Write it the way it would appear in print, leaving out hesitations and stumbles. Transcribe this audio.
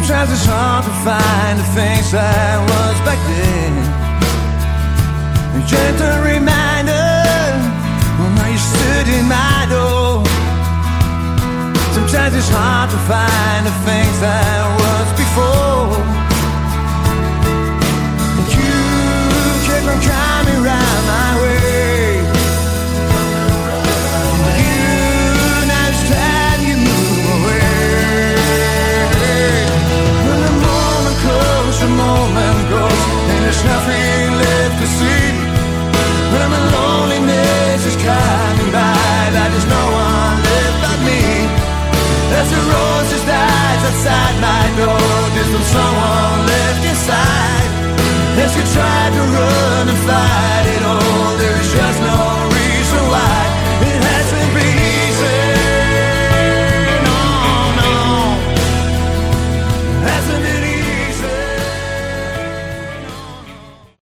Sometimes it's hard to find the things I was back then. A gentle reminder, oh, now you stood in my door. Sometimes it's hard to find the things I was before. You kept on coming round my way. You, now it's time you move away. When the moment comes, the moment goes, and there's nothing left to see. When my loneliness is coming by, like there's no one left but me. As the roses dies outside my door, there's no someone left inside. As you try to run and fight it all